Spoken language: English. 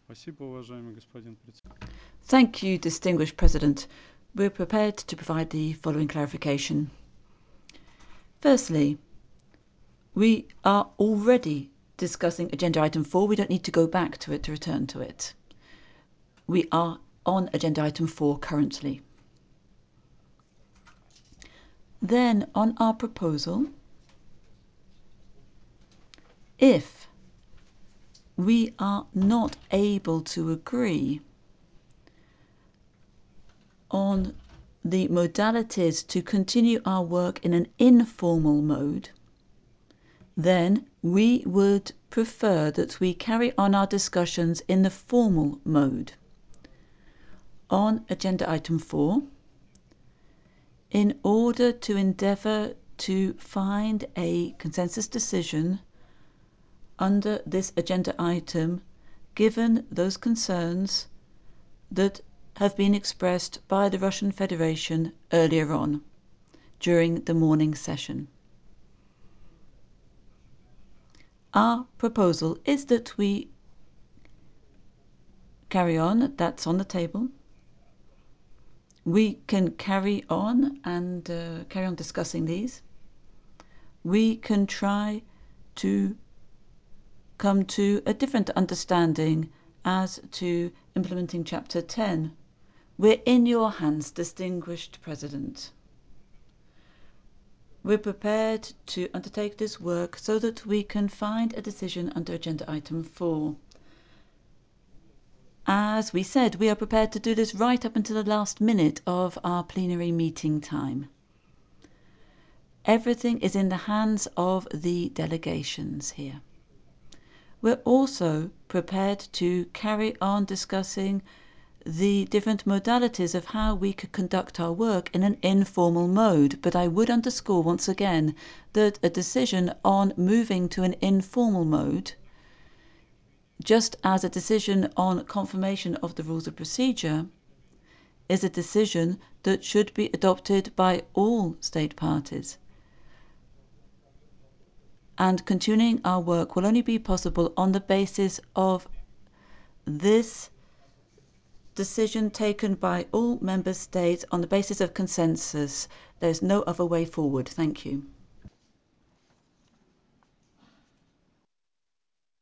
Thank you, distinguished President. We're prepared to provide the following clarification. Firstly, we are already discussing agenda item 4. We don't need to go back to it to return to it. We are on agenda item 4 currently. Then on our proposal, if we are not able to agree on the modalities to continue our work in an informal mode, then we would prefer that we carry on our discussions in the formal mode. On agenda item 4, in order to endeavour to find a consensus decision under this agenda item, given those concerns that have been expressed by the Russian Federation earlier on during the morning session. Our proposal is that we carry on, that's on the table. We can carry on discussing these. We can try to come to a different understanding as to implementing Chapter 10. We're in your hands, distinguished President. We're prepared to undertake this work so that we can find a decision under agenda item 4. As we said, we are prepared to do this right up until the last minute of our plenary meeting time. Everything is in the hands of the delegations here. We're also prepared to carry on discussing the different modalities of how we could conduct our work in an informal mode, but I would underscore once again that a decision on moving to an informal mode, just as a decision on confirmation of the rules of procedure, is a decision that should be adopted by all state parties. And continuing our work will only be possible on the basis of this decision taken by all member states on the basis of consensus. There is no other way forward. Thank you.